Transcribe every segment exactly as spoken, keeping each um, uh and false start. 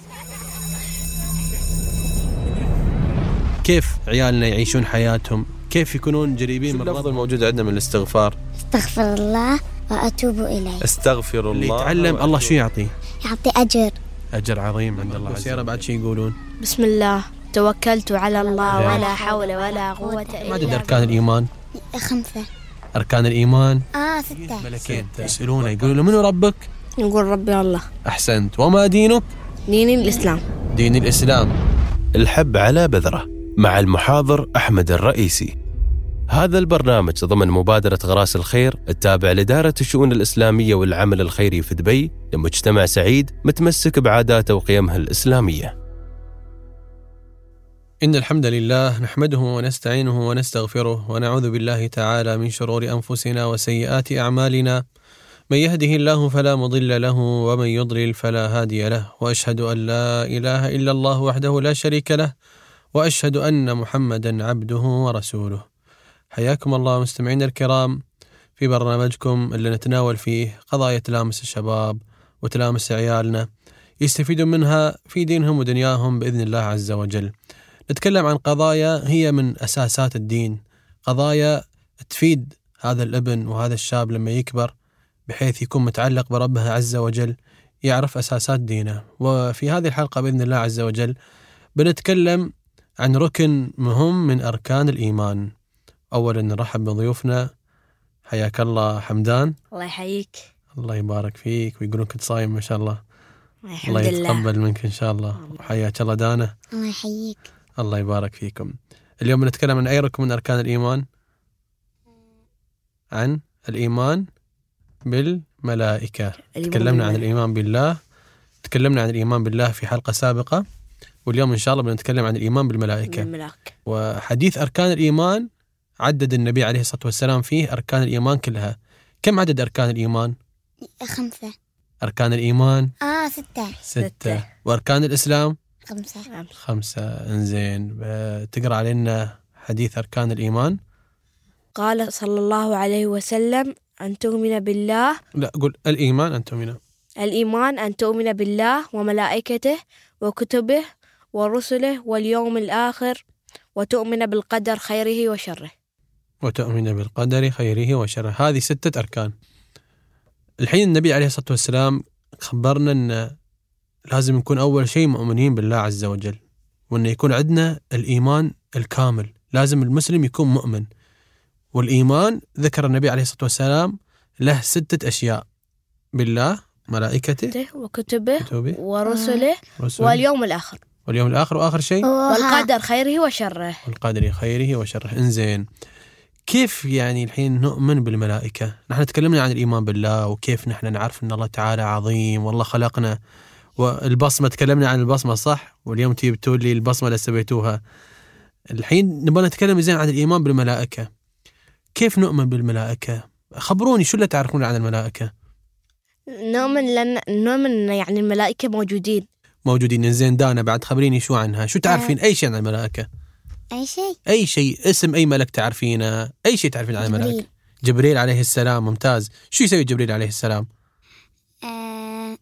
كيف عيالنا يعيشون حياتهم؟ كيف يكونون جريبين من الرب؟ الموجود عندنا من الاستغفار: استغفر الله وأتوب إليه. استغفر الله. اللي يتعلم الله شو يعطيه؟ يعطي أجر أجر عظيم عند الله. سيارة بعد شيء يقولون: بسم الله توكلت على الله ولا حول ولا قوة إلا بالله. ما عدد أركان الإيمان؟ خمسة. أركان الإيمان آه ستة. ملكين يسألونه يقولون: منو ربك؟ نقول ربي الله. أحسنت. وما دينك؟ دين الإسلام. دين الإسلام. الحب على بذرة مع المحاضر أحمد الرئيسي. هذا البرنامج ضمن مبادرة غراس الخير التابع لإدارة الشؤون الإسلامية والعمل الخيري في دبي لمجتمع سعيد متمسك بعاداته وقيمها الإسلامية. إن الحمد لله نحمده ونستعينه ونستغفره ونعوذ بالله تعالى من شرور أنفسنا وسيئات أعمالنا. من يهده الله فلا مضل له ومن يضلل فلا هادي له، وأشهد أن لا إله إلا الله وحده لا شريك له، وأشهد أن محمدا عبده ورسوله. حياكم الله مستمعين الكرام في برنامجكم اللي نتناول فيه قضايا تلامس الشباب وتلامس عيالنا يستفيدوا منها في دينهم ودنياهم بإذن الله عز وجل. نتكلم عن قضايا هي من أساسات الدين، قضايا تفيد هذا الابن وهذا الشاب لما يكبر بحيث يكون متعلق بربه عز وجل، يعرف أساسات دينه. وفي هذه الحلقة بإذن الله عز وجل بنتكلم عن ركن مهم من أركان الإيمان. أولا نرحب بضيوفنا. حياك الله حمدان. الله يحييك. الله يبارك فيك، ويقولون كنت صايم ما شاء الله. الله يتقبل منك إن شاء الله. وحياك الله دانا. الله يحييك. الله يبارك فيكم. اليوم نتكلم عن أي ركن من أركان الإيمان؟ عن الإيمان بالملائكة. تكلمنا عن الإيمان بالله، تكلمنا عن الإيمان بالله في حلقة سابقة، واليوم إن شاء الله بنتكلم عن الإيمان بالملائكة. بالملائكة. وحديث أركان الإيمان عدد النبي عليه الصلاة والسلام فيه أركان الإيمان كلها. كم عدد أركان الإيمان؟ خمسة. أركان الإيمان آه ستة. ستة. وأركان الإسلام خمسة. خمسة. إنزين، تقرأ علينا حديث أركان الإيمان. قال صلى الله عليه وسلم: أن تؤمن بالله. لا، قل الإيمان أن تؤمن. الإيمان أن تؤمن بالله وملائكته وكتبه ورسله واليوم الآخر، وتؤمن بالقدر خيره وشره. وتؤمن بالقدر خيره وشره. هذه ستة أركان. الحين النبي عليه الصلاة والسلام خبرنا أن لازم نكون أول شيء مؤمنين بالله عز وجل، وأن يكون عندنا الإيمان الكامل. لازم المسلم يكون مؤمن. والإيمان ذكر النبي عليه الصلاة والسلام له ستة أشياء: بالله، ملائكته وكتبه كتبه ورسله رسله واليوم الآخر. واليوم الآخر، وآخر شيء والقدر خيره وشره. والقدر خيره وشره. إنزين، كيف يعني الحين نؤمن بالملائكة؟ نحن تكلمنا عن الإيمان بالله وكيف نحن نعرف أن الله تعالى عظيم والله خلقنا، والبصمة تكلمنا عن البصمة صح، واليوم تيجي تقول لي البصمة اللي سويتوها. الحين نبغى نتكلم زين عن الإيمان بالملائكة. كيف نؤمن بالملائكة؟ خبروني شو اللي تعرفون عن الملائكة؟ نؤمن لأن نؤمن يعني الملائكة موجودين. موجودين. زين دانا بعد خبريني شو عنها، شو تعرفين أي شيء عن الملائكة؟ أي شيء. أي شيء، اسم أي ملك تعرفينه، أي شيء تعرفين عن الملائكة. جبريل عليه السلام. ممتاز. شو يسوي جبريل عليه السلام؟ آه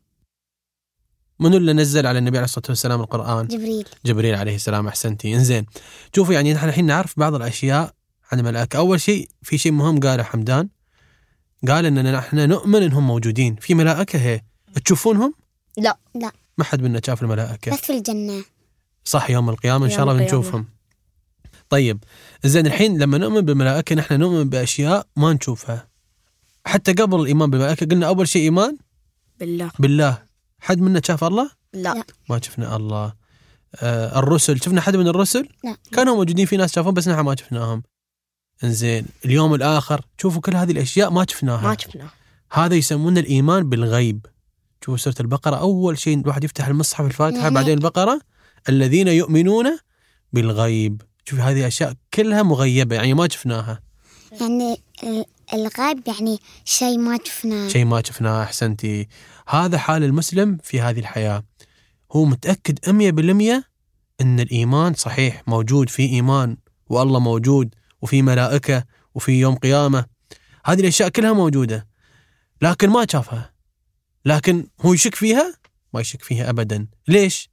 منو اللي نزل على النبي عليه الصلاة والسلام القرآن؟ جبريل. جبريل عليه السلام. أحسنتي. إنزين، شوفوا يعني نحن الحين نعرف بعض الأشياء عن الملائكة. أول شيء في شيء مهم قاله حمدان، قال إننا نحن نؤمن إنهم موجودين. في ملائكة هي تشوفونهم؟ لا لا، ما حد منا شاف الملائكة. بس في الجنة. صح، يوم القيامة إن شاء الله يوم بنشوفهم. طيب زين، الحين لما نؤمن بالملائكة نحن نؤمن بأشياء ما نشوفها. حتى قبل الإيمان بالملائكة قلنا أول شيء إيمان بالله. بالله. حد منا شاف الله؟ لا, لا. ما شفنا الله. آه الرسل، شفنا حد من الرسل؟ لا. كانوا موجودين، في ناس شافهم بس نحن ما شفناهم. إنزين، اليوم الآخر، شوفوا كل هذه الأشياء ما شفناها. ما شفناها. هذا يسمونه الإيمان بالغيب. شوفوا سورة البقرة، أول شيء الواحد يفتح المصحف الفاتحة بعدين البقرة، الذين يؤمنون بالغيب. شوفوا هذه أشياء كلها مغيبة يعني ما شفناها. يعني الغيب يعني شيء ما شفناه. شيء ما شفناه. أحسنتي. هذا حال المسلم في هذه الحياة، هو متأكد مية بالمية أن الإيمان صحيح، موجود في إيمان والله موجود وفي ملائكة وفي يوم قيامة. هذه الأشياء كلها موجودة لكن ما شافها، لكن هو يشك فيها؟ ما يشك فيها أبدا. ليش؟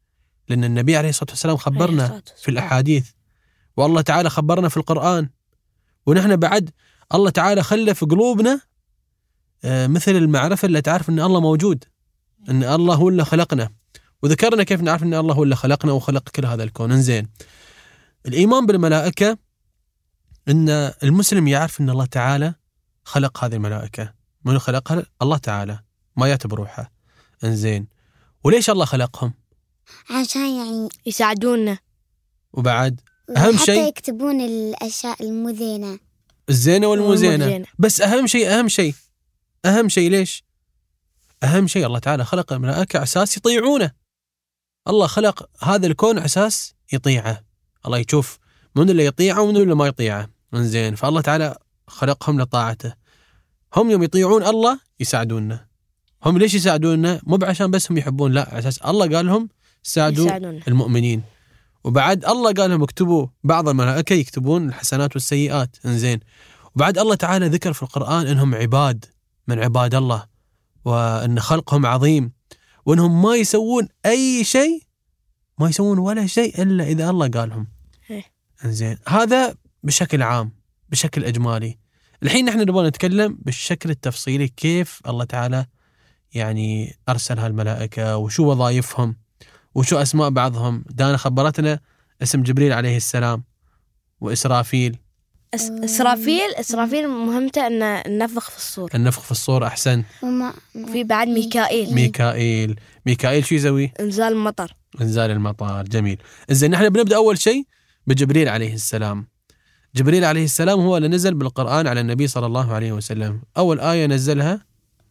لأن النبي عليه الصلاة والسلام خبرنا في الأحاديث، والله تعالى خبرنا في القرآن، ونحن بعد الله تعالى خلى في قلوبنا مثل المعرفة اللي تعرف أن الله موجود، أن الله هو اللي خلقنا، وذكرنا كيف نعرف أن الله هو اللي خلقنا وخلق كل هذا الكون. إنزين، الإيمان بالملائكة أن المسلم يعرف أن الله تعالى خلق هذه الملائكة. من خلقها؟ الله تعالى، ما يعتبر روحها. إنزين، وليش الله خلقهم؟ عشان يعني يساعدونا، وبعد أهم حتى شيء يكتبون الأشياء المزينة الزينة والمزينة. والمزينة. بس أهم شيء أهم شيء أهم شيء ليش؟ أهم شيء الله تعالى خلق الملائكة على أساس يطيعونه. الله خلق هذا الكون على أساس يطيعه. الله يشوف من اللي يطيعه ومن اللي ما يطيعه. إنزين، فالله تعالى خلقهم لطاعته. هم يوم يطيعون الله يساعدوننا. هم ليش يساعدوننا؟ مو بعشان بس هم يحبون، لا، على أساس الله قال لهم ساعدوا يساعدونا. المؤمنين. وبعد الله قال لهم اكتبوا، بعض الملائكة يكتبون الحسنات والسيئات. إنزين، وبعد الله تعالى ذكر في القرآن إنهم عباد من عباد الله، وأن خلقهم عظيم، وأنهم ما يسوون أي شيء، ما يسوون ولا شيء إلا إذا الله قالهم. إنزين، هذا بشكل عام بشكل إجمالي. الحين نحن نبغى نتكلم بالشكل التفصيلي كيف الله تعالى يعني أرسل هالملائكة، وشو وظائفهم، وشو أسماء بعضهم. دانا خبرتنا اسم جبريل عليه السلام وإسرافيل. أس- إسرافيل إسرافيل مهمته أن النفخ في الصور. النفخ في الصور، أحسن. وما في بعد ميكائيل. ميكائيل ميكائيل شو يسوي؟ إنزال المطر. إنزال المطر. جميل. إذن نحن بنبدأ أول شيء بجبريل عليه السلام. جبريل عليه السلام هو اللي نزل بالقرآن على النبي صلى الله عليه وسلم. أول آية نزلها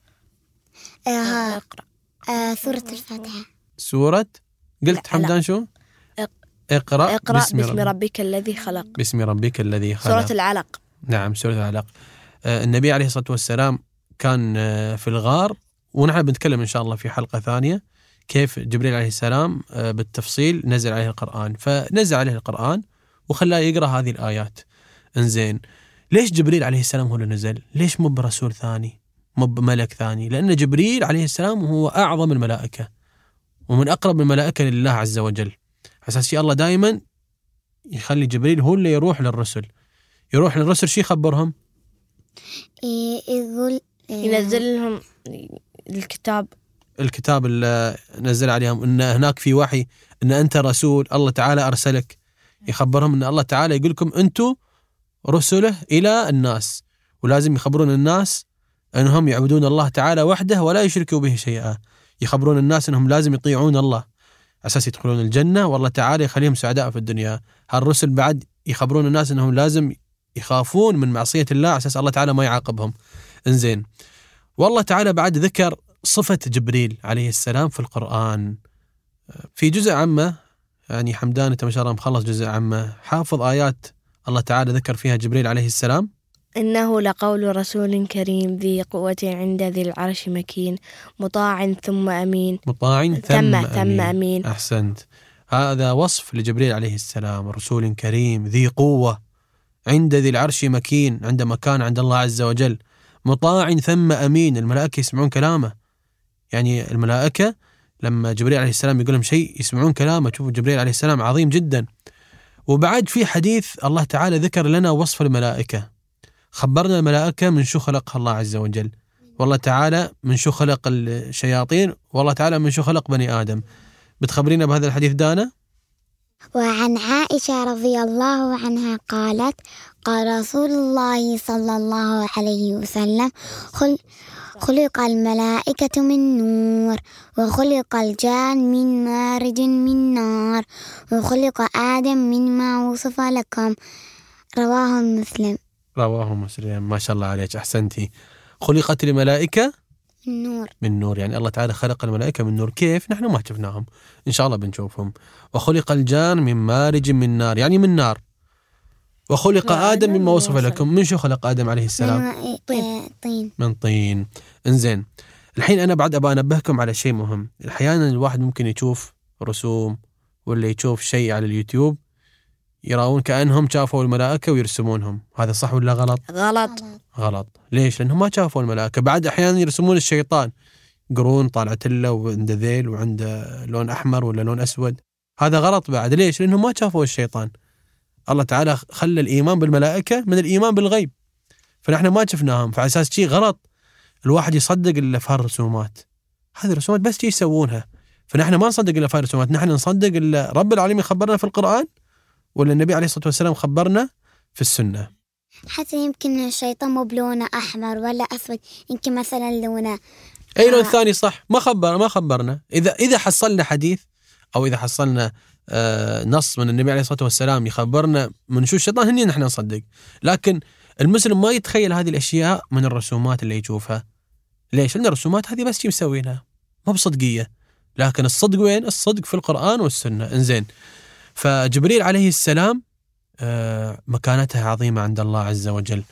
آه اقرأ. آه سورة الفاتحة. سورة قلت لا، حمدان لا. شو؟ اق- اقرأ, اقرأ باسم, باسم رب... ربك الذي خلق. باسم ربك الذي خلق. سورة العلق. نعم، سورة العلق. آه النبي عليه الصلاة والسلام كان آه في الغار، ونحن بنتكلم إن شاء الله في حلقة ثانية كيف جبريل عليه السلام آه بالتفصيل نزل عليه القرآن. فنزل عليه القرآن وخلاه يقرأ هذه الآيات. إنزين، ليش جبريل عليه السلام هو اللي نزل؟ ليش مو برسول ثاني، مو بملك ثاني؟ لأن جبريل عليه السلام هو أعظم الملائكة ومن أقرب الملائكة لله عز وجل. أساسي الله دائما يخلي جبريل هو اللي يروح للرسل. يروح للرسل شي يخبرهم؟ يقول ينزل لهم الكتاب الكتاب اللي نزل عليهم، إن هناك في وحي، إن أنت رسول الله تعالى أرسلك. يخبرهم إن الله تعالى يقول لكم أنتوا رسله إلى الناس، ولازم يخبرون الناس أنهم يعبدون الله تعالى وحده ولا يشركوا به شيئا. يخبرون الناس أنهم لازم يطيعون الله أساس يدخلون الجنة، والله تعالى يخليهم سعداء في الدنيا. هالرسل بعد يخبرون الناس أنهم لازم يخافون من معصية الله أساس الله تعالى ما يعاقبهم. إنزين، والله تعالى بعد ذكر صفة جبريل عليه السلام في القرآن في جزء عامة. يعني حمدان أنت ما شاء الله مخلص جزء عامة، حافظ آيات الله تعالى ذكر فيها جبريل عليه السلام. إنه لقول رسول كريم ذي قوة عند ذي العرش مكين مطاع ثم أمين. مطاع ثم, ثم, أمين. ثم أمين. أحسنت، هذا وصف لجبريل عليه السلام، رسول كريم ذي قوة عند ذي العرش مكين، عند مكان عند الله عز وجل، مطاع ثم أمين. الملائكة يسمعون كلامه. يعني الملائكة لما جبريل عليه السلام يقول لهم شيء يسمعون كلامه. شوفوا جبريل عليه السلام عظيم جدا. وبعد في حديث الله تعالى ذكر لنا وصف الملائكة، خبرنا الملائكة من شو خلقها الله عز وجل. والله تعالى من شو خلق الشياطين، والله تعالى من شو خلق بني آدم. بتخبرينا بهذا الحديث دانا؟ وعن عائشة رضي الله عنها قالت قال رسول الله صلى الله عليه وسلم خل خلق الملائكة من نور، وخلق الجان من مارج من نار، وخلق آدم مما وصف لكم. رواه مسلم. رواه مسلم. ما شاء الله عليك، أحسنتي. خلقت الملائكة من نور. من نور، يعني الله تعالى خلق الملائكة من نور. كيف؟ نحن ما شفناهم، إن شاء الله بنشوفهم. وخلق الجان من مارج من نار، يعني من نار. وخلق آدم مما وصف لكم. من شو خلق آدم عليه السلام؟ من طين. طين. من طين. إنزين، الحين أنا بعد أبغى أنبهكم على شيء مهم. أحيانا الواحد ممكن يشوف رسوم ولا يشوف شيء على اليوتيوب يراون كأنهم شافوا الملائكة ويرسمونهم. هذا صح ولا غلط؟ غلط. غلط. ليش؟ لأنهم ما شافوا الملائكة. بعد أحيانا يرسمون الشيطان، قرون طالعت له وعنده ذيل وعنده لون أحمر ولا لون أسود. هذا غلط بعد. ليش؟ لأنه ما شافوا الشيطان. الله تعالى خلى الإيمان بالملائكة من الإيمان بالغيب، فنحن ما شفناهم، فعلى أساس شيء غلط الواحد يصدق إلا في هالرسومات. هذه الرسومات بس شيء يسوونها، فنحن ما نصدق إلا في هالرسومات. نحن نصدق إلا رب العالمين خبرنا في القرآن، ولا النبي عليه الصلاة والسلام خبرنا في السنة. حتى يمكن الشيطان مو بلونه أحمر ولا أسود، يمكن مثلا لونه أي لون ثاني. صح، ما خبر ما خبرنا. إذا إذا حصلنا حديث أو إذا حصلنا آه نص من النبي عليه الصلاة والسلام يخبرنا من شو الشيطان، هني نحن نصدق. لكن المسلم ما يتخيل هذه الأشياء من الرسومات اللي يشوفها. ليش؟ لأن الرسومات هذه بس شيء مسوينها، ما بصدقية. لكن الصدق وين؟ الصدق في القرآن والسنة. إنزين، فجبريل عليه السلام آه مكانتها عظيمة عند الله عز وجل،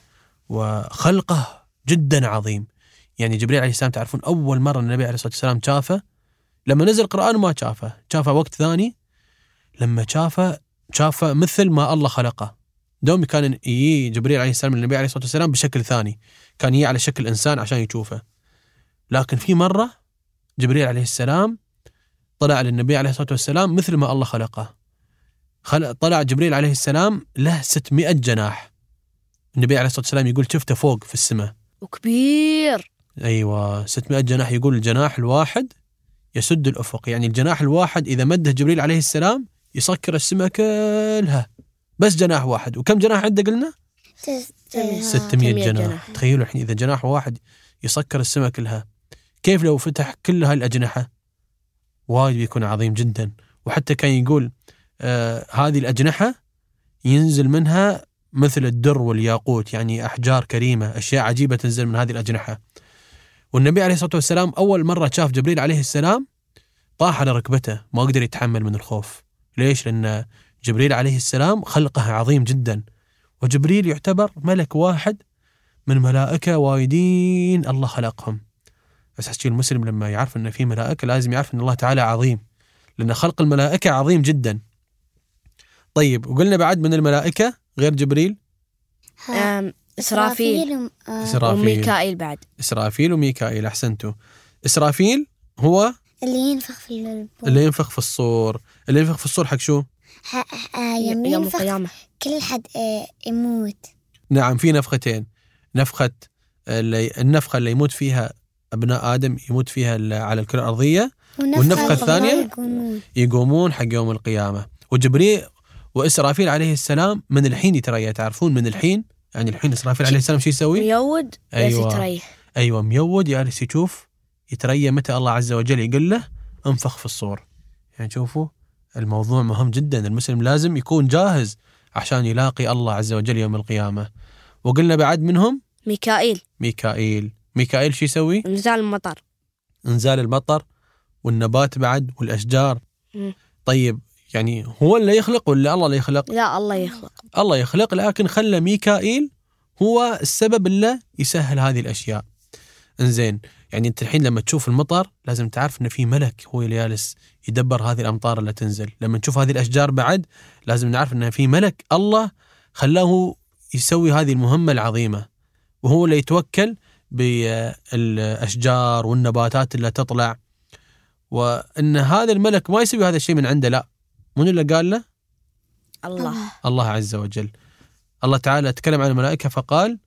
وخلقه جدا عظيم. يعني جبريل عليه السلام تعرفون أول مرة النبي عليه الصلاة والسلام شافه لما نزل القرآن، ما شافه، شافه وقت ثاني. لما شافه شافه مثل ما الله خلقه. دوم كان يجي جبريل عليه السلام للنبي عليه الصلاة والسلام بشكل ثاني، كان يجي على شكل إنسان عشان يشوفه. لكن في مرة جبريل عليه السلام طلع للنبي عليه الصلاة والسلام مثل ما الله خلقه. خلق طلع جبريل عليه السلام له ستمائة جناح. النبي عليه الصلاة والسلام يقول شفته فوق في السماء وكبير. أيوة، ستمائة جناح. يقول الجناح الواحد يسد الأفق، يعني الجناح الواحد إذا مده جبريل عليه السلام يسكر السماء كلها، بس جناح واحد. وكم جناح عنده قلنا؟ ستمائة جناح. جناح. تخيلوا الحين إذا جناح واحد يسكر السماء كلها، كيف لو فتح كل هاي الأجنحة؟ وايد بيكون عظيم جدا. وحتى كان يقول آه هذه الأجنحة ينزل منها مثل الدر والياقوت، يعني أحجار كريمة، أشياء عجيبة تنزل من هذه الأجنحة. والنبي عليه الصلاة والسلام أول مرة شاف جبريل عليه السلام طاح على ركبته، ما قدر يتحمل من الخوف. ليش؟ لأن جبريل عليه السلام خلقه عظيم جدا، وجبريل يعتبر ملك واحد من ملائكة وايدين الله خلقهم. بس حسي المسلم لما يعرف أن في ملائكة لازم يعرف أن الله تعالى عظيم، لأن خلق الملائكة عظيم جدا. طيب، وقلنا بعد من الملائكة غير جبريل إسرافيل إسرافيل وميكائيل. بعد إسرافيل وميكائيل، أحسنتوا. إسرافيل هو اللي ينفخ في البور. اللي ينفخ في الصور. اللي ينفخ في الصور حق شو؟ يوم, يوم القيامة كل حد يموت. نعم، في نفختين. نفخة اللي النفخة اللي يموت فيها أبناء آدم، يموت فيها على الكرة الأرضية، والنفخة الثانية يقومون. يقومون حق يوم القيامة. وجبريل وإسرافيل عليه السلام من الحين يتريا، تعرفون من الحين، يعني الحين إسرافيل عليه السلام شو يسوي؟ ميود. أيوة. يتريا. أيوة ميود، يالس يشوف يتريا متى الله عز وجل يقول له انفخ في الصور. يعني شوفوا الموضوع مهم جدا، المسلم لازم يكون جاهز عشان يلاقي الله عز وجل يوم القيامة. وقلنا بعد منهم ميكائيل. ميكائيل ميكائيل شو يسوي؟ انزال المطر. انزال المطر والنبات بعد والأشجار. م. طيب، يعني هو اللي يخلق ولا الله اللي يخلق؟ لا، الله يخلق. الله يخلق، لكن خلى ميكائيل هو السبب اللي يسهل هذه الأشياء. انزين، يعني انت الحين لما تشوف المطر لازم تعرف ان في ملك هو اللي جالس يدبر هذه الأمطار اللي تنزل. لما نشوف هذه الأشجار بعد لازم نعرف ان في ملك الله خلاه يسوي هذه المهمة العظيمة، وهو اللي يتوكل بالأشجار والنباتات اللي تطلع. وأن هذا الملك ما يسوي هذا الشيء من عنده، لا، من اللي قال له؟ الله الله عز وجل. الله تعالى تكلم عن الملائكة فقال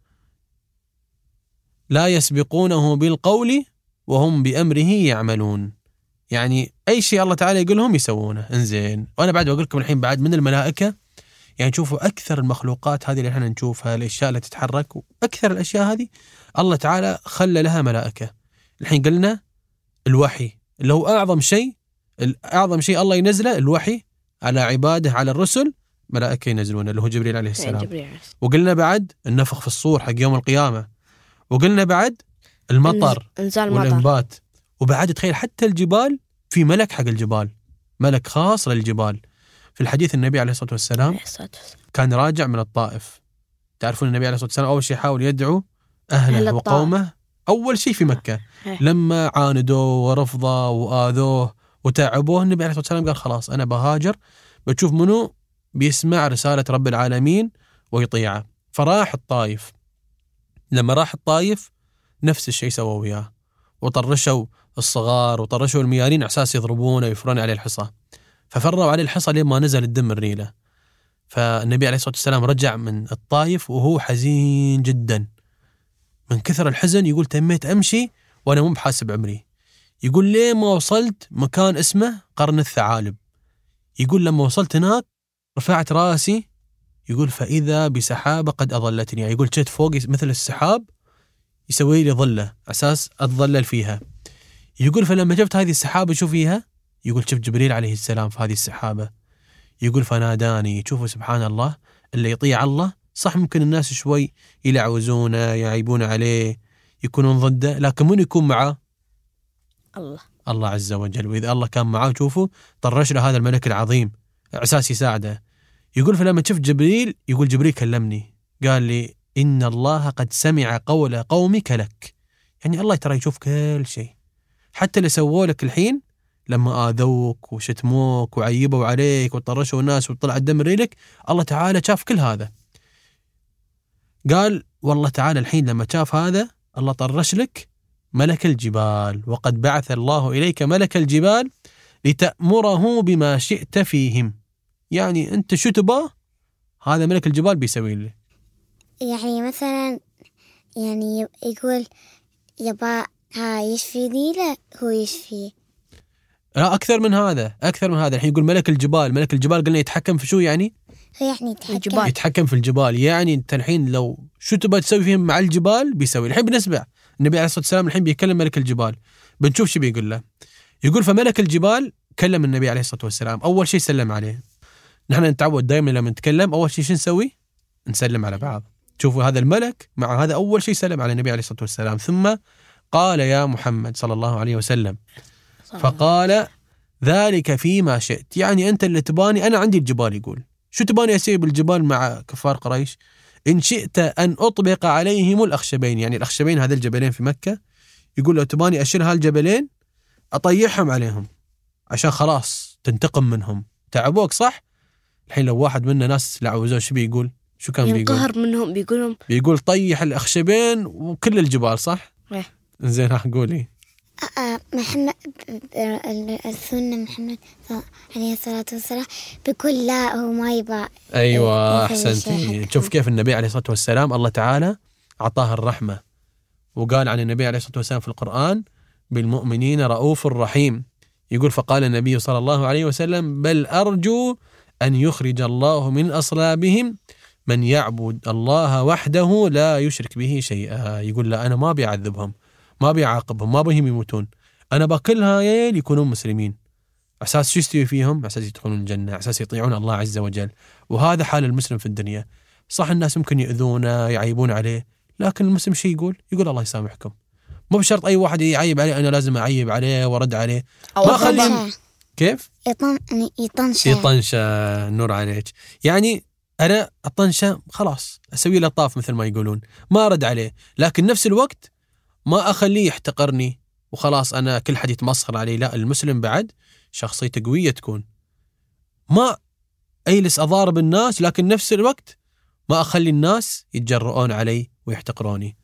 لا يسبقونه بالقول وهم بأمره يعملون. يعني أي شيء الله تعالى يقولهم يسوونه. انزين، وأنا بعد أقول لكم الحين بعد من الملائكة، يعني شوفوا أكثر المخلوقات هذه اللي احنا نشوفها، الأشياء اللي تتحرك، وأكثر الأشياء هذه الله تعالى خلى لها ملائكة. الحين قلنا الوحي اللي هو أعظم شيء، أعظم شيء الله ينزله الوحي على عباده، على الرسل، ملائكة ينزلون اللي هو جبريل عليه السلام. وقلنا بعد النفخ في الصور حق يوم القيامة. وقلنا بعد المطر والإنبات. وبعد تخيل حتى الجبال في ملك حق الجبال، ملك خاص للجبال. في الحديث النبي عليه الصلاة والسلام كان راجع من الطائف. تعرفون النبي عليه الصلاة والسلام أول شيء حاول يدعو أهله وقومه أول شيء في مكة. لما عاندوه ورفضه وآذوه وتعبوه، النبي عليه الصلاة والسلام قال خلاص أنا بهاجر، بتشوف منو بيسمع رسالة رب العالمين ويطيعه. فراح الطائف. لما راح الطائف نفس الشيء سووا وياه، وطرشوا الصغار وطرشوا الميارين على أساس يضربونه ويفرون عليه الحصى. ففروا عليه الحصى لين ما نزل الدم الريلة. فالنبي عليه الصلاة والسلام رجع من الطائف وهو حزين جدا من كثر الحزن. يقول تميت أمشي وأنا مو بحاسب عمري. يقول ليه ما وصلت مكان اسمه قرن الثعالب. يقول لما وصلت هناك رفعت راسي، يقول فإذا بسحابة قد أظلتني. يقول جيت فوق مثل السحاب يسوي لي ظلة أساس أتظلل فيها. يقول فلما شفت هذه السحابة شو فيها؟ يقول شفت جبريل عليه السلام في هذه السحابة. يقول فناداني. شوفوا سبحان الله، اللي يطيع الله صح ممكن الناس شوي يلعوزونه يعيبون عليه يكونون ضده، لكن من يكون معه؟ الله الله عز وجل. وإذا الله كان معه شوفوا طرش له هذا الملك العظيم أساس يساعده. يقول فلما شفت جبريل، يقول جبريل كلمني قال لي إن الله قد سمع قول قومك لك. يعني الله ترى يشوف كل شيء، حتى اللي سووا لك الحين لما آذوك وشتموك وعيبوا عليك وطرشوا الناس وطلع الدم ريلك، الله تعالى شاف كل هذا. قال والله تعالى الحين لما شاف هذا الله طرش لك ملك الجبال، وقد بعث الله إليك ملك الجبال لتأمره بما شئت فيهم. يعني أنت شو تبغى هذا ملك الجبال بيسوي لي. يعني مثلا يعني يقول يبا ها يشفي ذي لا هو يشفي. لا أكثر من هذا، أكثر من هذا. الحين يقول ملك الجبال، ملك الجبال قلنا يتحكم في شو يعني؟ هو يعني يتحكم الجبال. يتحكم في الجبال. يعني أنت الحين لو شو تبغى تسوي فيهم مع الجبال بيسوي. الحين بنسمع النبي عليه الصلاة والسلام الحين بيكلم ملك الجبال، بنشوف شو بيقول له. يقول فملك الجبال كلم النبي عليه الصلاة والسلام، أول شيء سلم عليه. نحن نتعود دائما لما نتكلم أول شيء شو نسوي؟ نسلم على بعض. شوفوا هذا الملك مع هذا أول شيء سلم على النبي عليه الصلاة والسلام، ثم قال يا محمد صلى الله عليه وسلم. فقال ذلك فيما شئت. يعني أنت اللي تباني، أنا عندي الجبال. يقول شو تباني أسوي بالجبال مع كفار قريش؟ إن شئت أن أطبق عليهم الأخشبين. يعني الأخشبين هذا الجبلين في مكة. يقول لو تباني أشيل هالجبلين أطيحهم عليهم عشان خلاص تنتقم منهم، تعبوك صح؟ الحين لو واحد منا ناس لعوزوه شو بيقول؟ شو كان بيقول؟ ينقهر منهم بيقولهم بيقول طيح الأخشبين وكل الجبال صح؟ إيه. زين راح قولي آه محمد السنة محمد عليه الصلاة والسلام بيقول لا هو ما يبغى. أيوة أحسنتي. شوف كيف النبي عليه الصلاة والسلام الله تعالى أعطاه الرحمة، وقال عن النبي عليه الصلاة والسلام في القرآن بالمؤمنين رؤوف رحيم. يقول فقال النبي صلى الله عليه وسلم بل أرجو أن يخرج الله من أصلابهم من يعبد الله وحده لا يشرك به شيئا. يقول لا أنا ما بيعذبهم، ما بيعاقبهم، ما بهم يموتون، أنا بكلها يل يكونون مسلمين. أساس شو يستوي فيهم؟ أساس يدخلون الجنة، أساس يطيعون الله عز وجل. وهذا حال المسلم في الدنيا. صح الناس ممكن يؤذونه يعيبون عليه، لكن المسلم شي يقول؟ يقول الله يسامحكم. مو بشرط أي واحد يعيب عليه أنا لازم أعيب عليه ورد عليه. ما خليه كيف؟ يطن يطنشه يطنشه. نور عليك. يعني أنا أطنشه خلاص أسوي له طاف مثل ما يقولون، ما أرد عليه، لكن نفس الوقت ما أخليه يحتقرني وخلاص أنا كل حد يتمسخر عليه. لا، المسلم بعد شخصيته قوية تكون، ما أجلس أضارب الناس لكن نفس الوقت ما أخلي الناس يتجرؤون علي ويحتقروني.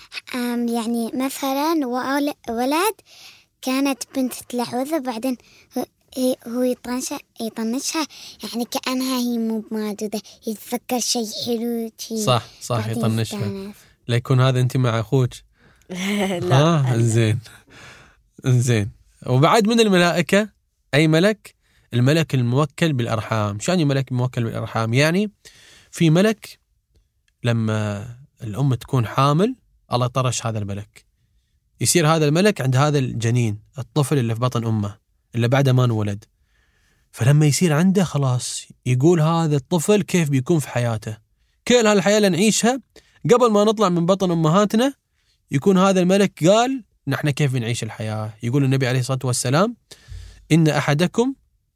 يعني مثلا ولد كانت بنت تلعوذة بعدين هو يطنشها يطنشها يعني كأنها هي مو موجودة، يتذكر شيء حلو. صح صح يطنشها. لا يكون هذا أنت مع أخوك. لا آه إنزين إنزين. وبعد من الملائكة أي ملك؟ الملك الموكل بالأرحام. شو يعني ملك موكل بالأرحام؟ يعني في ملك لما الأم تكون حامل الله طرش هذا الملك، يصير هذا الملك عند هذا الجنين الطفل اللي في بطن أمه اللي بعده ما انولد. فلما يصير عنده خلاص يقول هذا الطفل كيف بيكون في حياته، كل هالحياة اللي نعيشها قبل ما نطلع من بطن أمهاتنا يكون هذا الملك قال نحن كيف بنعيش الحياة. يقول النبي عليه الصلاة والسلام إن أحدكم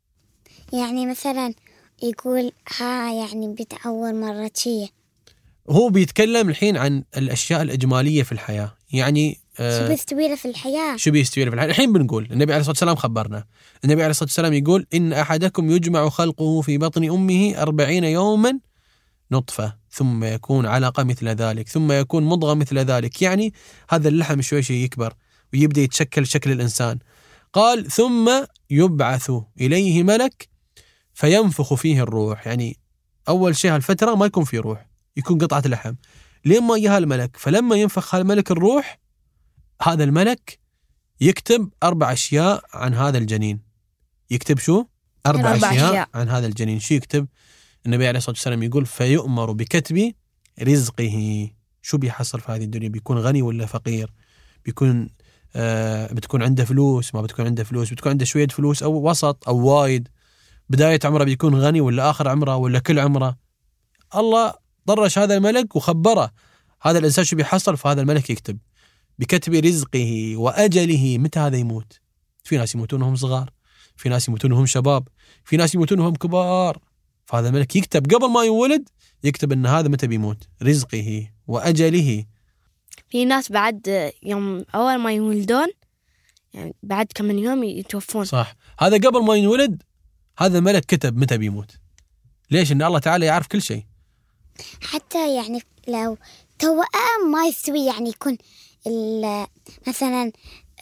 يعني مثلا يقول ها يعني بتعور مرة شيء. هو بيتكلم الحين عن الأشياء الإجمالية في الحياة. يعني شو بيستوي في الحياة شو بيستوي في الحياة. الحين بنقول النبي عليه الصلاة والسلام خبرنا. النبي عليه الصلاة والسلام يقول إن أحدكم يجمع خلقه في بطن أمه أربعين يوما نطفة ثم يكون علقة مثل ذلك ثم يكون مضغة مثل ذلك. يعني هذا اللحم شوي شوي يكبر ويبدأ يتشكل شكل الإنسان. قال ثم يبعث إليه ملك فينفخ فيه الروح. يعني أول شيء هالفترة ما يكون فيه روح، يكون قطعة لحم لين ما يجي الملك. فلما ينفخ الملك الروح، هذا الملك يكتب أربع أشياء عن هذا الجنين. يكتب شو؟ أربع, أربع أشياء, أشياء عن هذا الجنين. شو يكتب؟ النبي عليه الصلاة والسلام يقول فيؤمر بكتب رزقه. شو بيحصل في هذه الدنيا؟ بيكون غني ولا فقير؟ بيكون آه بتكون عنده فلوس، ما بتكون عنده فلوس، بتكون عنده شوية فلوس أو وسط أو وايد، بداية عمره بيكون غني ولا آخر عمره ولا كل عمره. الله طرش هذا الملك وخبره هذا الإنسان شو بيحصل. فهذا الملك يكتب بكتب رزقه وأجله. متى هذا يموت؟ في ناس يموتون وهم صغار، في ناس يموتون وهم شباب، في ناس يموتون وهم كبار. فهذا الملك يكتب قبل ما يولد، يكتب أن هذا متى بيموت، رزقه وأجله. في ناس بعد يوم أول ما يولدون يعني بعد كم من يوم يتوفون. صح، هذا قبل ما يولد هذا الملك كتب متى بيموت. ليش؟ إن الله تعالى يعرف كل شيء. حتى يعني لو توأم ما يستوي، يعني يكون مثلا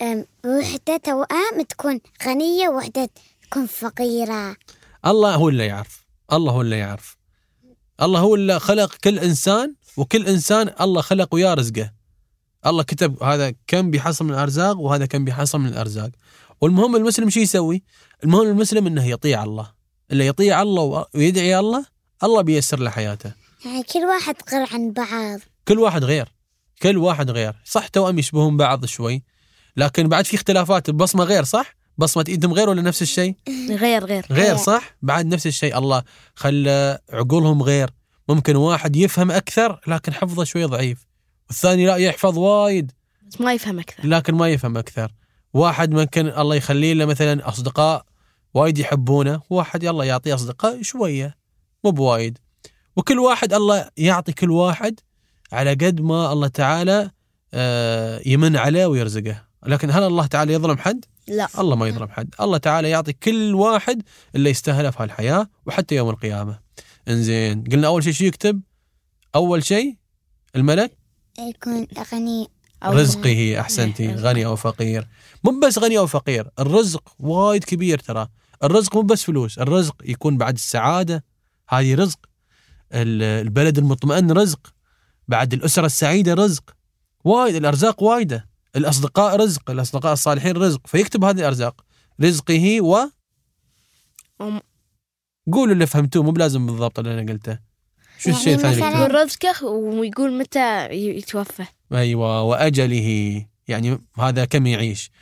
وحدة توأم تكون غنية وحدة تكون فقيرة. الله هو اللي يعرف، الله هو اللي يعرف. الله هو اللي خلق كل إنسان، وكل إنسان الله خلق وياه رزقه. الله كتب هذا كم بيحصل من الأرزاق وهذا كم بيحصل من الأرزاق. والمهم المسلم شو يسوي؟ المهم المسلم إنه يطيع الله. اللي يطيع الله ويدعي الله، الله بيسر له حياته. يعني كل واحد غير عن بعض، كل واحد غير، كل واحد غير. صح توأم يشبهون بعض شوي، لكن بعد في اختلافات. البصمة غير، صح؟ بصمة إيدهم غير ولا نفس الشيء؟ غير غير غير صح؟ بعد نفس الشيء. الله خلى عقولهم غير. ممكن واحد يفهم أكثر لكن حفظه شوي ضعيف، والثاني لا يحفظ وايد ما يفهم أكثر لكن ما يفهم أكثر. واحد ممكن الله يخليه له مثلا أصدقاء وايد يحبونه، واحد يلا يعطيه أصدقاء شوية مو بوايد. وكل واحد الله يعطي كل واحد على قد ما الله تعالى يمن عليه ويرزقه. لكن هل الله تعالى يظلم حد؟ لا، الله ما يظلم حد. الله تعالى يعطي كل واحد اللي يستاهله في هالحياة وحتى يوم القيامة. انزين، قلنا أول شيء شو يكتب؟ أول شيء الملك يكون غني أو رزقه. أحسنتي، غني أو فقير. مو بس غني أو فقير، الرزق وايد كبير ترى. الرزق مو بس فلوس، الرزق يكون بعد السعادة، هذه رزق. البلد المطمئن رزق، بعد الأسرة السعيدة رزق. وايد الأرزاق وايدة. الأصدقاء رزق، الأصدقاء الصالحين رزق. فيكتب هذه الأرزاق رزقه و أم... قولوا اللي فهمتوه، مو بلازم بالضبط اللي أنا قلته. شو الشيء الثاني؟ يقول رزقه ويقول متى يتوفى. أيوة، وأجله، يعني هذا كم يعيش.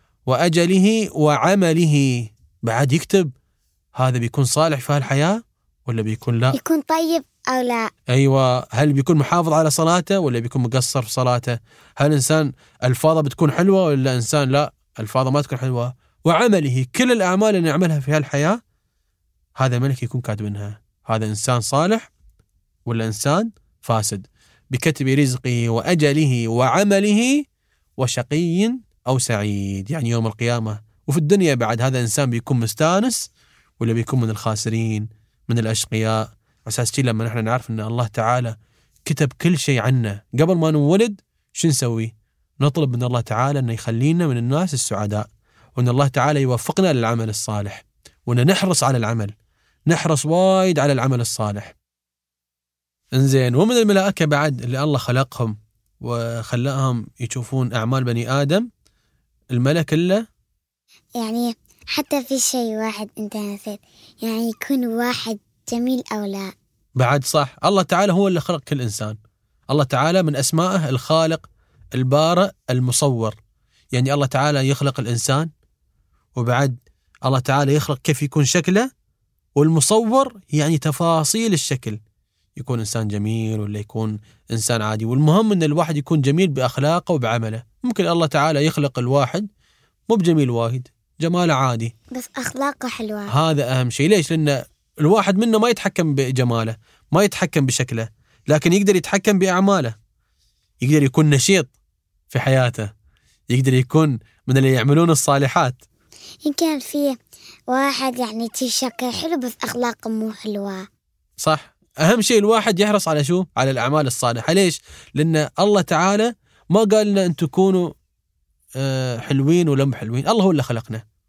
وأجله وعمله، بعد يكتب هذا بيكون صالح في هالحياة ولا بيكون لا، يكون طيب أو لا. أيوة، هل بيكون محافظ على صلاته ولا بيكون مقصر في صلاته؟ هل إنسان ألفاظه بتكون حلوة ولا إنسان لا ألفاظه ما تكون حلوة؟ وعمله، كل الأعمال اللي نعملها في هالحياة هذا ملك يكون كاتبينها. هذا إنسان صالح ولا إنسان فاسد، بكتب رزقه وأجله وعمله وشقي أو سعيد. يعني يوم القيامة وفي الدنيا بعد هذا إنسان بيكون مستانس ولا بيكون من الخاسرين، من الأشقياء. أساس شيء لما نحن نعرف أن الله تعالى كتب كل شيء عنا قبل ما نولد، شو نسوي؟ نطلب من الله تعالى أن يخلينا من الناس السعداء، وأن الله تعالى يوفقنا للعمل الصالح، وأن نحرص على العمل، نحرص وايد على العمل الصالح. انزين، ومن الملائكة بعد اللي الله خلقهم وخلاهم يشوفون أعمال بني آدم، الملك اللي يعني حتى في شيء واحد أنت نسيت، يعني يكون واحد جميل أو لا. بعد صح، الله تعالى هو اللي خلق كل إنسان. الله تعالى من أسمائه الخالق البارئ المصور. يعني الله تعالى يخلق الإنسان، وبعد الله تعالى يخلق كيف يكون شكله، والمصور يعني تفاصيل الشكل، يكون إنسان جميل ولا يكون إنسان عادي. والمهم أن الواحد يكون جميل بأخلاقه وبعمله. ممكن الله تعالى يخلق الواحد مو بجميل وايد، جماله عادي بس أخلاقه حلوة. هذا أهم شيء. ليش؟ لأن الواحد منا ما يتحكم بجماله، ما يتحكم بشكله، لكن يقدر يتحكم بأعماله. يقدر يكون نشيط في حياته، يقدر يكون من اللي يعملون الصالحات. يمكن في واحد يعني شكله حلو بس أخلاقه مو حلوة. صح، أهم شيء الواحد يحرص على شو؟ على الأعمال الصالحة. ليش؟ لأن الله تعالى ما قال لنا أن تكونوا حلوين ولا مو حلوين. الله هو اللي خلقنا.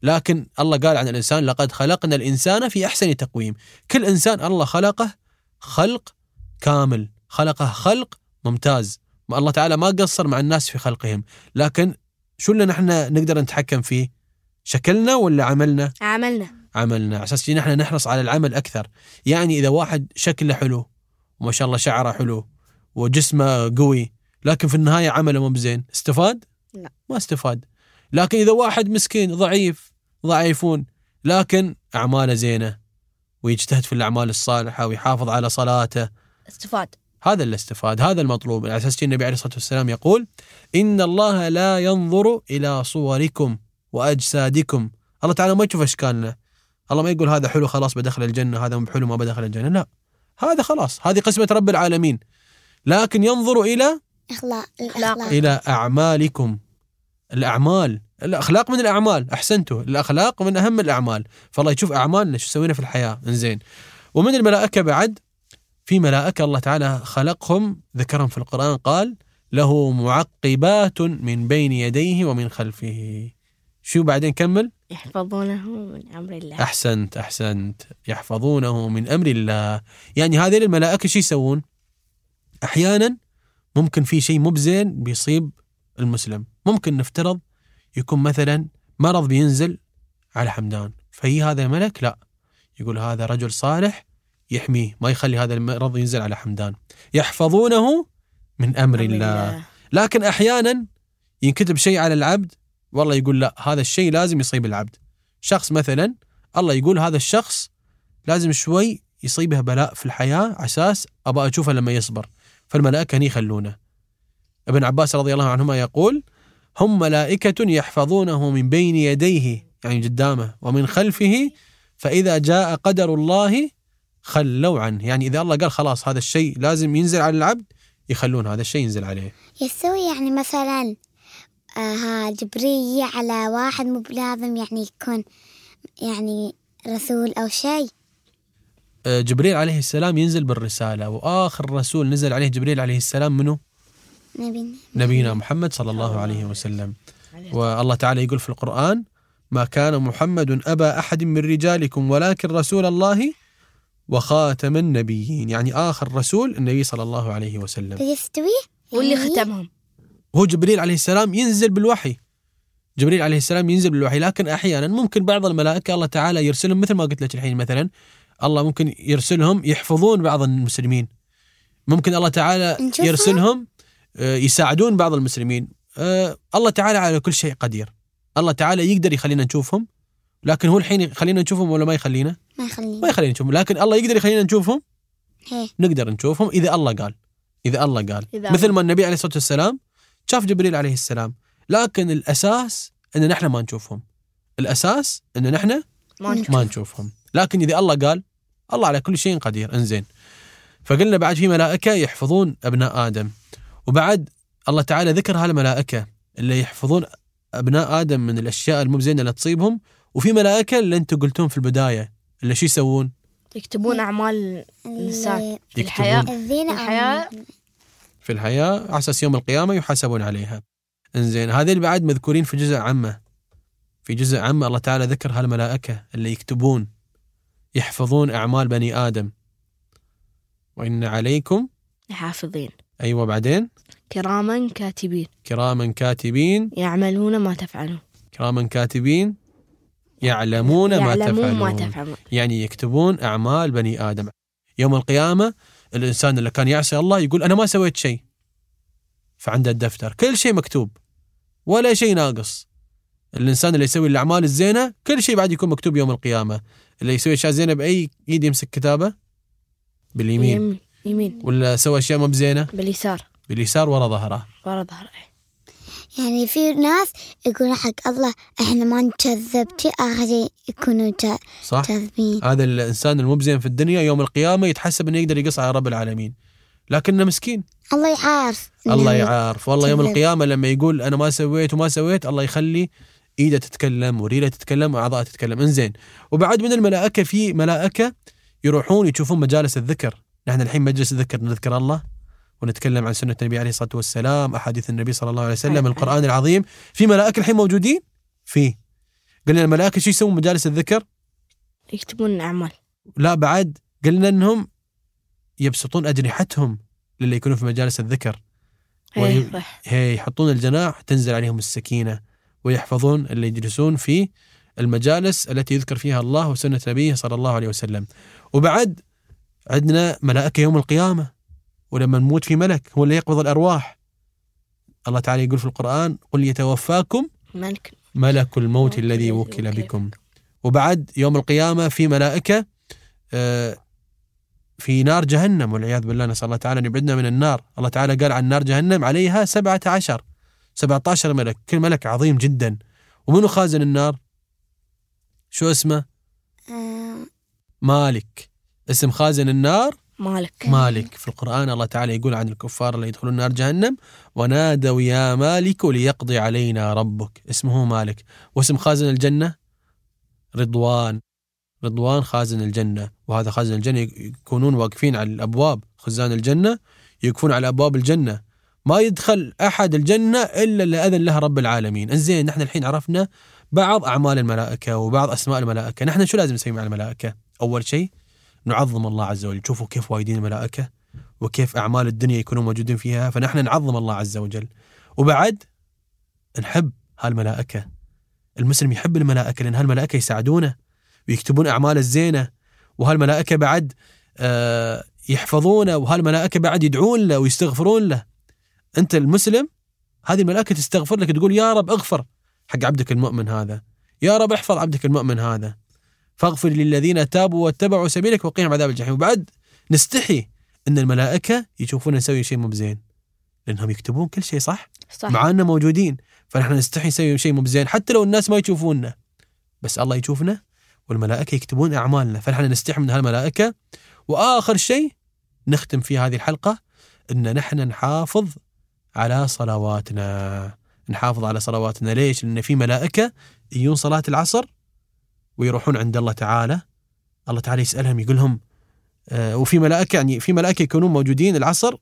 لكن الله قال عن الإنسان لقد خلقنا الإنسان في أحسن تقويم. كل إنسان الله خلقه خلق كامل، خلقه خلق ممتاز. ما الله تعالى ما قصر مع الناس في خلقهم، لكن شو اللي نحن نقدر نتحكم فيه؟ شكلنا ولا عملنا؟ عملنا عملنا. على أساس نحن نحرص على العمل أكثر. يعني إذا واحد شكله حلو وما شاء الله شعره حلو وجسمه قوي، لكن في النهاية عمله مو بزين، استفاد؟ لا، ما استفاد. لكن إذا واحد مسكين ضعيف ضعيفون لكن أعماله زينة ويجتهد في الأعمال الصالحة ويحافظ على صلاته، استفاد. هذا اللي استفاد، هذا المطلوب. على أساس النبي عليه الصلاة والسلام يقول إن الله لا ينظر إلى صوركم وأجسادكم. الله تعالى ما يشوف أشكالنا. الله ما يقول هذا حلو خلاص بدخل الجنة، هذا مو حلو ما بدخل الجنة، لا، هذا خلاص هذه قسمة رب العالمين. لكن ينظر إلى أخلاق الأخلاق. إلى أعمالكم. الأعمال، الأخلاق من الأعمال، أحسنتوا، الأخلاق من أهم الأعمال. فالله يشوف أعمالنا شو سوينا في الحياة. إنزين. ومن الملائكة بعد في ملائكة الله تعالى خلقهم ذكرهم في القرآن، قال له معقبات من بين يديه ومن خلفه. شو بعدين كمل؟ يحفظونه من أمر الله. أحسنت أحسنت يحفظونه من أمر الله. يعني هذه الملائكة شو يسوون؟ أحيانا ممكن في شيء مبزين بيصيب المسلم، ممكن نفترض يكون مثلا مرض بينزل على حمدان، فهي هذا الملك لا يقول هذا رجل صالح يحميه، ما يخلي هذا المرض ينزل على حمدان. يحفظونه من أمر الله. الله. لكن أحيانا ينكتب شيء على العبد والله يقول لا هذا الشيء لازم يصيب العبد. شخص مثلا الله يقول هذا الشخص لازم شوي يصيبه بلاء في الحياة عساس أبغى أشوفه لما يصبر، فالملائكة هني يخلونه. ابن عباس رضي الله عنهما يقول هم ملائكة يحفظونه من بين يديه يعني قدامه ومن خلفه، فإذا جاء قدر الله خلوا عنه. يعني إذا الله قال خلاص هذا الشيء لازم ينزل على العبد يخلون هذا الشيء ينزل عليه. يسوي يعني مثلا آه جبريل على واحد مو بلازم يعني يكون يعني رسول أو شيء. آه جبريل عليه السلام ينزل بالرسالة، وآخر رسول نزل عليه جبريل عليه السلام منه؟ نبينا, نبينا محمد صلى الله عليه وسلم. والله تعالى يقول في القرآن ما كان محمد أبا أحد من رجالكم ولكن رسول الله وخاتم النبيين. يعني آخر رسول النبي صلى الله عليه وسلم. يستوي واللي ختمهم هو جبريل عليه السلام ينزل بالوحي. جبريل عليه السلام ينزل بالوحي، لكن أحيانا ممكن بعض الملائكة الله تعالى يرسلهم مثل ما قلت لك الحين، مثلا الله ممكن يرسلهم يحفظون بعض المسلمين، ممكن الله تعالى يرسلهم يساعدون بعض المسلمين. الله تعالى على كل شيء قدير. الله تعالى يقدر يخلينا نشوفهم، لكن هو الحين يخلينا نشوفهم ولا ما يخلينا؟ ما يخلينا ما يخلينا نشوفهم، لكن الله يقدر يخلينا نشوفهم. هي. نقدر نشوفهم إذا الله قال. إذا الله قال إذا مثل ما النبي عليه الصلاة والسلام شاف جبريل عليه السلام، لكن الأساس أن نحن ما نشوفهم. الأساس أن نحن ما نشوف. ما نشوفهم، لكن إذا الله قال الله على كل شيء قدير. انزين. فقلنا بعد في ملائكة يحفظون أبناء آدم، وبعد الله تعالى ذكر هالملائكة اللي يحفظون أبناء آدم من الأشياء المبزينة اللي تصيبهم، وفي ملائكة اللي أنتم قلتون في البداية اللي شو يسوون؟ يكتبون أعمال الإنسان في يكتبون. الحياة الزينة في الحياة في الحياة على أساس يوم القيامة يحاسبون عليها. انزين. هذه اللي بعد مذكورين في جزء عامة. في جزء عامة الله تعالى ذكر هالملائكة اللي يكتبون يحفظون أعمال بني آدم. وإن عليكم حافظين. أيوة بعدين كراما كاتبين كراما كاتبين يعملون ما تفعلون. كراما كاتبين يعلمون, يعلمون ما, تفعلون. ما تفعلون. يعني يكتبون أعمال بني آدم. يوم القيامة الإنسان اللي كان يعصي الله يقول أنا ما سويت شيء، فعنده الدفتر كل شيء مكتوب ولا شيء ناقص. الإنسان اللي يسوي الأعمال الزينة كل شيء بعد يكون مكتوب يوم القيامة. اللي يسوي أشياء زينة بأي يد يمسك كتابه؟ باليمين. يمين. ولا سوى أشياء ما بزينة؟ باليسار. باليسار ورا ظهره. ورا ظهره. يعني في ناس يقولون حق الله احنا ما نكذب، آخر شيء يكونوا صح. كاذبين. هذا الإنسان المبزين في الدنيا يوم القيامة يتحسب إنه يقدر يقص على رب العالمين، لكنه مسكين. الله يعارف. الله يعارف. والله يوم كذب. القيامة لما يقول أنا ما سويت وما سويت الله يخلي إيده تتكلم وريله تتكلم وأعضاء تتكلم. إنزين. وبعد من الملائكة في ملائكة يروحون يشوفون مجالس الذكر. نحن الحين مجلس الذكر نذكر الله ونتكلم عن سنة النبي عليه الصلاة والسلام، أحاديث النبي صلى الله عليه وسلم، القرآن العظيم. في ملائكة الحين موجودين فيه قلنا الملائكة شو يسوون مجالس الذكر؟ يكتبون الأعمال. لا بعد قلنا أنهم يبسطون أجنحتهم للي يكونوا في مجالس الذكر، هي هي يحطون الجناح تنزل عليهم السكينة، ويحفظون اللي يجلسون في المجالس التي يذكر فيها الله وسنة نبيه صلى الله عليه وسلم. وبعد عندنا ملائكة يوم القيامة، ولما نموت في ملك هو اللي يقبض الأرواح. الله تعالى يقول في القرآن: قل يتوفاكم ملك, ملك الموت الذي وكل بكم. وبعد يوم القيامة في ملائكة في نار جهنم والعياذ بالله، نسأل الله تعالى أن يبعدنا من النار. الله تعالى قال عن نار جهنم عليها سبعة عشر سبعة عشر ملك، كل ملك عظيم جدا. ومنو خازن النار؟ شو اسمه؟ مالك. اسم خازن النار مالك. مالك. في القرآن الله تعالى يقول عن الكفار اللي يدخلون نار جهنم: ونادوا يا مالك ليقضي علينا ربك. اسمه مالك. واسم خازن الجنة رضوان. رضوان خازن الجنة، وهذا خازن الجنة يكونون واقفين على الأبواب، خزان الجنة يقفون على أبواب الجنة، ما يدخل أحد الجنة إلا اللي أذن لها رب العالمين. إنزين نحن الحين عرفنا بعض أعمال الملائكة وبعض أسماء الملائكة. نحن شو لازم نسوي مع الملائكة؟ أول شيء نعظم الله عز وجل. شوفوا كيف وايدين الملائكة وكيف أعمال الدنيا يكونون موجودين فيها، فنحن نعظم الله عز وجل. وبعد نحب هالملائكة. المسلم يحب الملائكة لأن هالملائكة يساعدونه ويكتبون أعمال الزينة، وهالملائكة بعد آه يحفظونه، وهالملائكة بعد يدعون له ويستغفرون له. أنت المسلم هذه الملائكة تستغفر لك، تقول يا رب اغفر حق عبدك المؤمن هذا، يا رب احفظ عبدك المؤمن هذا، فاغفر للذين تابوا واتبعوا سبيلك وقيهم عذاب الجحيم. وبعد نستحي أن الملائكة يشوفون نسوي شيء مو بزين لأنهم يكتبون كل شيء صح, صح. معانا موجودين، فنحن نستحي نسوي شيء مو بزين حتى لو الناس ما يشوفوننا، بس الله يشوفنا والملائكة يكتبون أعمالنا، فنحن نستحي من هالملائكة. وآخر شيء نختم في هذه الحلقة أن نحن نحافظ على صلواتنا. نحافظ على صلواتنا. ليش؟ لأن في ملائكة يجون صلاة العصر ويروحون عند الله تعالى، الله تعالى يسألهم يقول لهم آه وفي ملائكة يعني في ملائكة يكونون موجودين العصر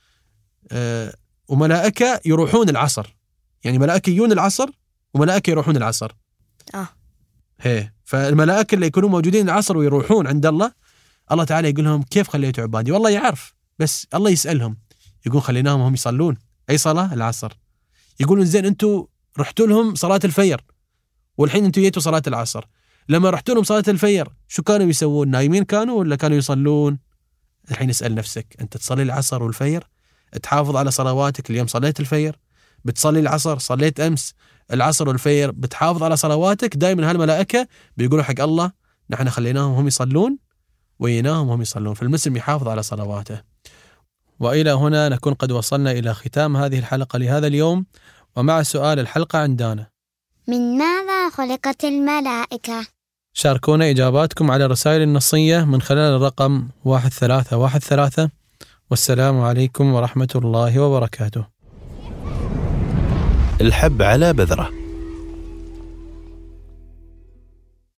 آه وملائكة يروحون العصر، يعني ملائكة يجون العصر وملائكة يروحون العصر. آه هي فالملائكة اللي يكونون موجودين العصر ويروحون عند الله، الله تعالى يقول لهم كيف خليتوا عبادي؟ والله يعرف، بس الله يسألهم يقول خليناهم هم يصلون. أي صلاة؟ العصر. يقولون زين أنتوا رحتوا لهم صلاة الفجر والحين أنتوا جيتوا صلاة العصر، لما رحتوا لهم صلاة الفجر شو كانوا يسوون؟ نايمين كانوا ولا كانوا يصلون؟ الحين اسأل نفسك، أنت تصلي العصر والفجر، تحافظ على صلواتك. اليوم صليت الفجر، بتصلي العصر، صليت أمس العصر والفجر، بتحافظ على صلواتك. دائما هالملائكة بيقولوا حق الله نحن خليناهم هم يصلون ويناهم هم يصلون، فالمسلم يحافظ على صلواته. وإلى هنا نكون قد وصلنا إلى ختام هذه الحلقة لهذا اليوم، ومع سؤال الحلقة عندنا: من ماذا خلقت الملائكة؟ شاركونا إجاباتكم على الرسائل النصية من خلال الرقم واحد ثلاثة واحد ثلاثة. والسلام عليكم ورحمة الله وبركاته. الحب على بذرة.